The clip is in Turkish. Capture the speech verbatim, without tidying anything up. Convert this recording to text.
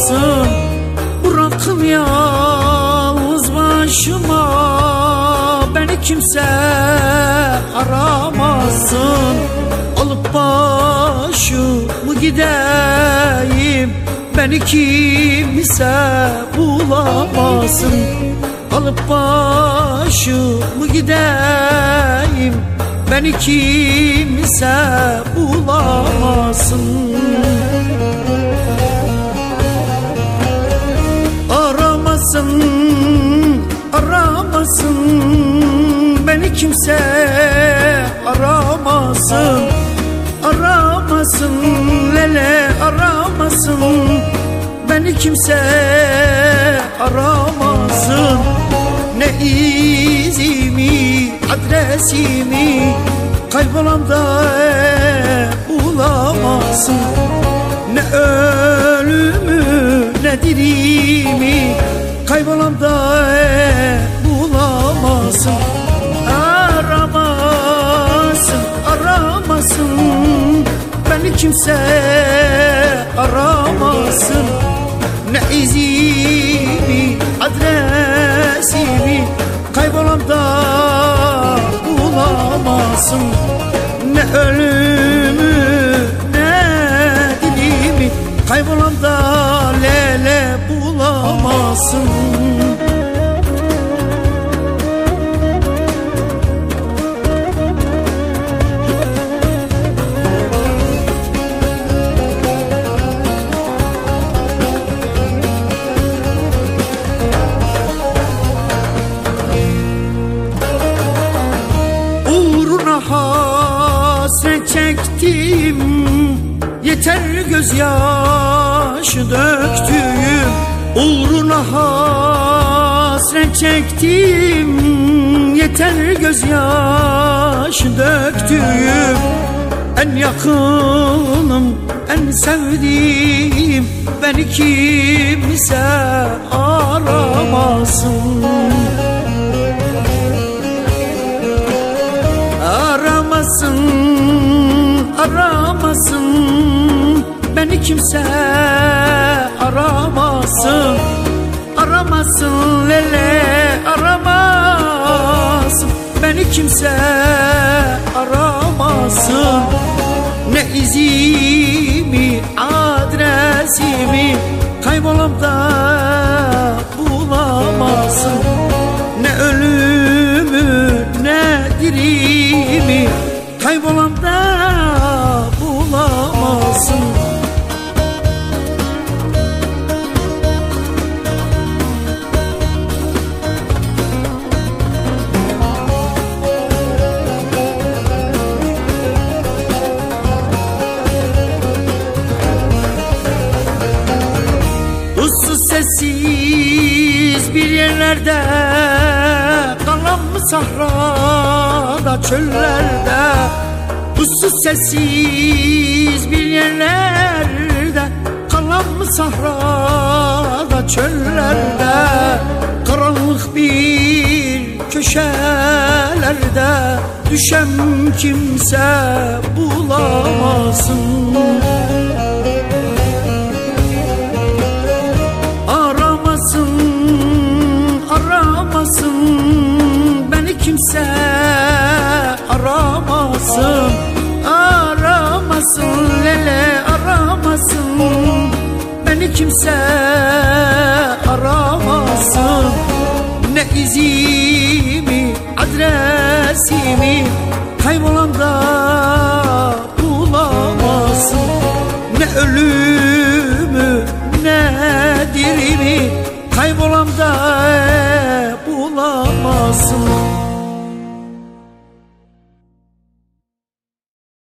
aramasın. Bırakın yalnız başıma, beni kimse aramasın. Alıp başımı gideyim, beni kimse bulamasın. Alıp başımı gideyim, beni kimse bulamasın. Aramasın, aramasın, beni kimse aramasın. Aramasın, lele aramasın, beni kimse aramasın. Ne izimi, adresimi kaybolanda bulamasın. Ne ölümü, ne dirimi kaybolanda bulamasın. Aramasın, aramasın, beni kimse aramasın. Ne izimi, adresimi kaybolanda bulamasın. Ne ölümü, ne dilimi kaybolanda lele bulamasın. Hasret çektim, yeter gözyaşı döktüğüm. Uğruna hasret çektim, yeter gözyaşı döktüğüm. En yakınım, en sevdiğim, beni kimse aramasın. Aramasın, aramasın, beni kimse aramasın. Aramasın, lele aramasın, beni kimse aramasın. Ne izimi, adresimi kaybolum da bulamasın. Ne ölümü, ne dirimi kaybolan da bulamasın. Ussuz sessiz bir yerlerde, kalan mı sahrada, çöllerde. Ussuz sessiz bir yerlerde, kalan mı sahrada, çöllerde. Karanlık bir köşelerde, düşem kimse bulamasın. Aramasın, aramasın, beni kimse aramasın. Aramasın, lele aramasın, beni kimse aramasın. Ne izimi, adresimi